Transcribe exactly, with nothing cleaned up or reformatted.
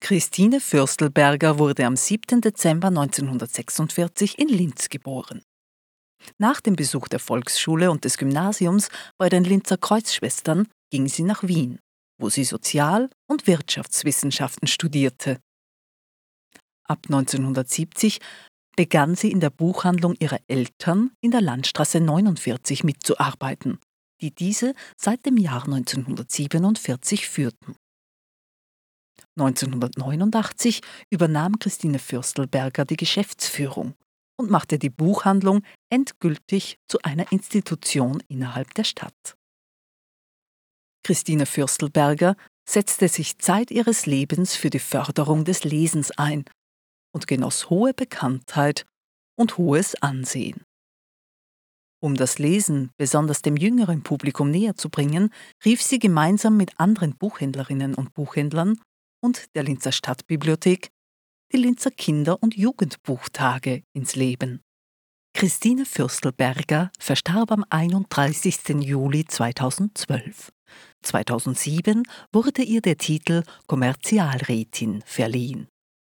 Christine Fürstelberger wurde am siebten Dezember neunzehnhundertsechsundvierzig in Linz geboren. Nach dem Besuch der Volksschule und des Gymnasiums bei den Linzer Kreuzschwestern ging sie nach Wien, wo sie Sozial- und Wirtschaftswissenschaften studierte. Ab neunzehnhundertsiebzig begann sie in der Buchhandlung ihrer Eltern in der Landstraße neunundvierzig mitzuarbeiten, die diese seit dem Jahr neunzehnhundertsiebenundvierzig führten. neunzehnhundertneunundachtzig übernahm Christine Fürstelberger die Geschäftsführung und machte die Buchhandlung endgültig zu einer Institution innerhalb der Stadt. Christine Fürstelberger setzte sich Zeit ihres Lebens für die Förderung des Lesens ein und genoss hohe Bekanntheit und hohes Ansehen. Um das Lesen besonders dem jüngeren Publikum näher zu bringen, rief sie gemeinsam mit anderen Buchhändlerinnen und Buchhändlern und der Linzer Stadtbibliothek die Linzer Kinder- und Jugendbuchtage ins Leben. Christine Fürstelberger verstarb am einunddreißigsten Juli zweitausendzwölf. zweitausendsieben wurde ihr der Titel Kommerzialrätin verliehen.